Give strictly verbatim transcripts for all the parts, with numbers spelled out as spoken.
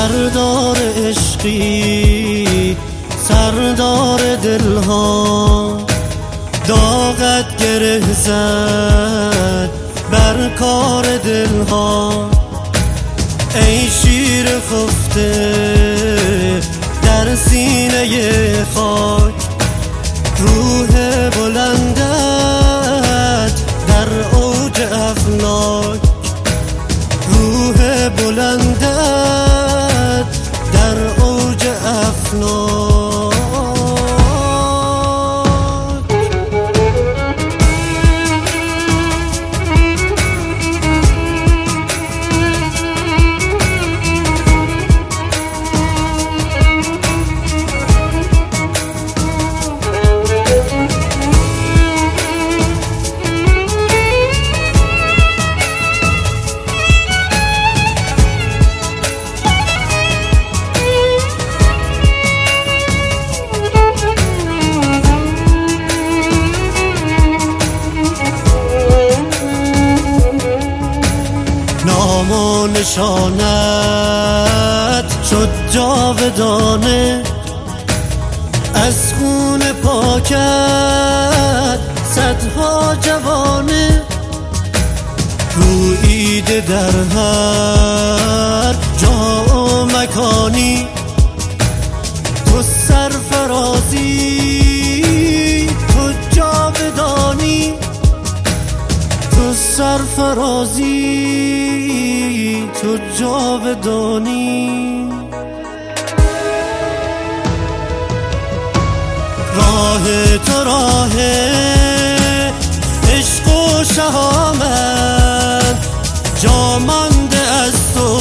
سردار عشقی سردار دلها، داغت گره زد بر کار دلها. ای شیر خفته در سینه خاک، روح بلندت در اوج افلاک، روح بلندت در اوج افلاک. نام و نشانت شد جاودانه، از خون پاکت صدها جوانه. روییده در هر جا و مکانی، تو سرفرازی تو جاودانی، تو سرفرازی تو جاودانی. راه تو راه عشق و شهامت، جا مانده از تو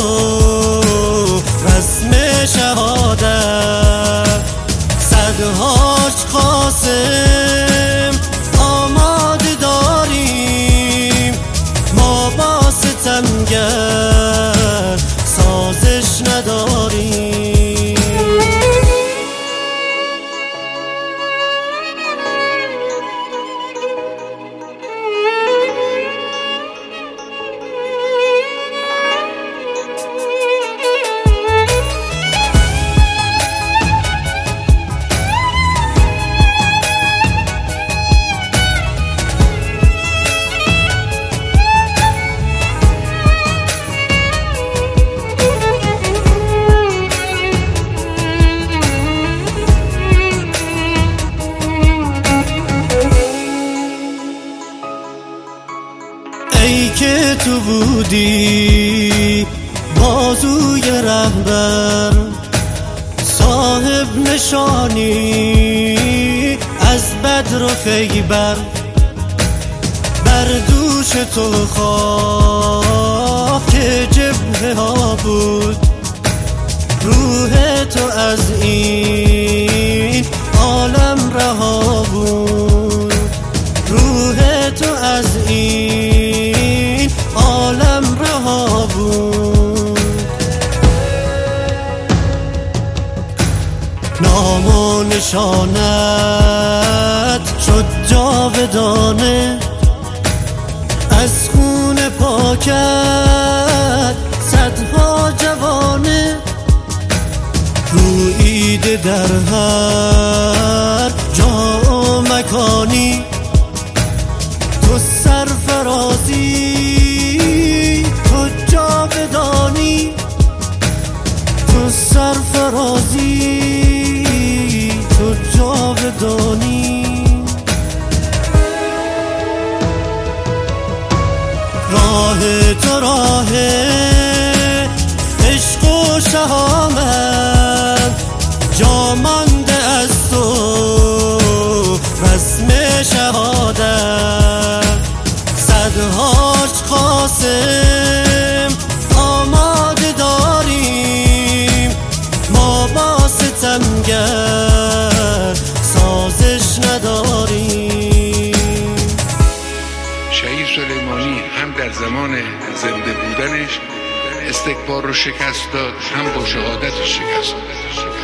رسم شهادت. صدهاش قاسم آماده داریم، ما با ستمگر سازش نداریم. ای که تو بودی بازوی رهبر، صاحب نشانی از بدر و خیبر. بر دوش تو خاک جبهه ها بود، روح تو از این عالم رها بود، روح تو از این عالم رها بود. نام و نشانت شد جاودانه، از خون پاکت صدها جوانه. روییده در هر جا و مکانی، تو سرفرازی تو جاودانی، تو سرفرازی تو جاودانی. راه تو راه عشق و شهامت، جا مانده از تو رسم شهادت. صدهاش قاسم آماده داریم، ما با ستمگر سازش نداریم. شهید سلیمانی هم در زمان زنده بودنش استکبار رو شکست داد، هم با شهادتش شکست داد.